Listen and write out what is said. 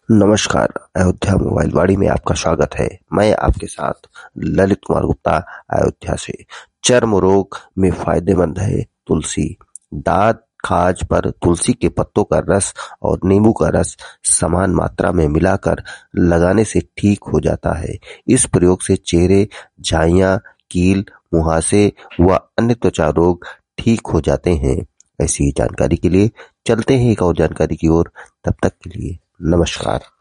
नमस्कार, अयोध्या मोबाइल वाड़ी में आपका स्वागत है। मैं आपके साथ ललित कुमार गुप्ता, अयोध्या से। चर्म रोग में फायदेमंद है तुलसी। दांत खाज पर तुलसी के पत्तों का रस और नींबू का रस समान मात्रा में मिलाकर लगाने से ठीक हो जाता है। इस प्रयोग से चेहरे, झाइयां, कील, मुहासे व अन्य त्वचा रोग ठीक हो जाते हैं। ऐसी जानकारी के लिए चलते हैं एक और जानकारी की ओर। तब तक के लिए नमस्कार।